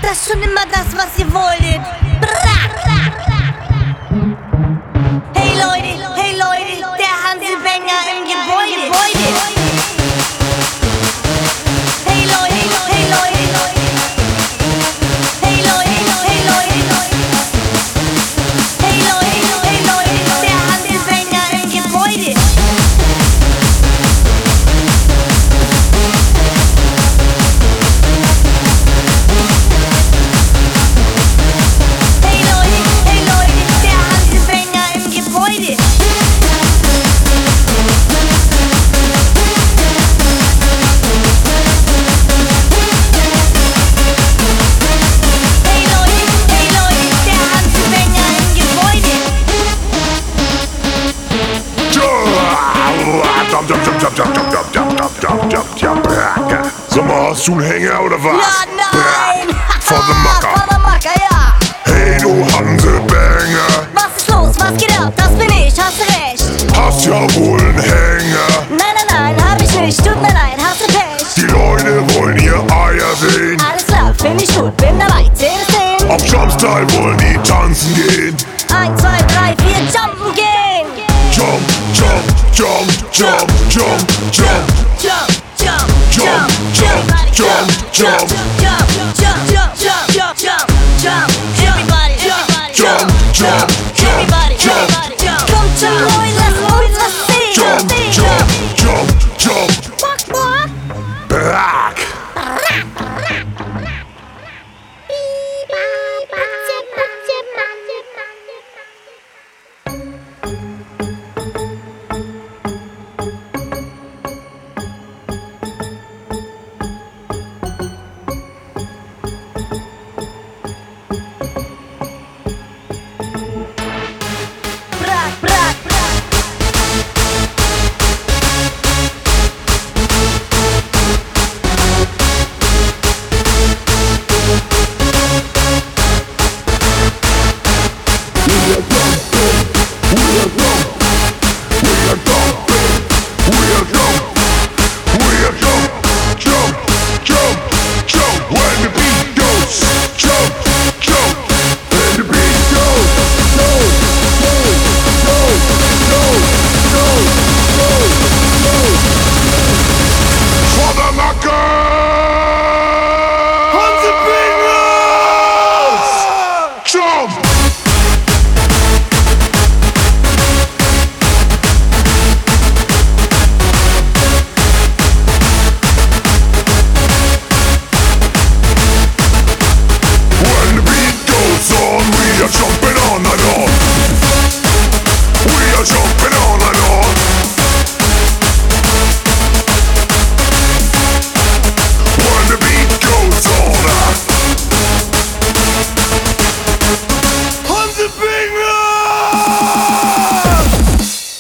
das schon immer das, was ihr wolltet. Hey Leute, der Hanselbanger im Gebäude. Hey Leute, hey Leute, hey Leute, hey Leute, hey Leute, der Hanselbanger im Gebäude. Sag mal, hast du einen Hänger oder was? Ja, nein! Vor the Macker. Vor the Macker, ja! Hey, du Hanselbanger! Was ist los? Was geht ab? Das bin ich, hast du recht! Hast ja wohl einen Hänger! Nein, hab ich nicht, tut mir leid, hast du Pech! Die Leute wollen ihr Eier sehen! Alles klar, find ich gut, bin dabei, 10 bis 10! Auf Jumpstyle wollen die tanzen gehen! 1, 2, 3, 4, jumpen gehen! Jump, jump, jump, jump, jump, jump, Jump, jump, jump, jump, jump, jump.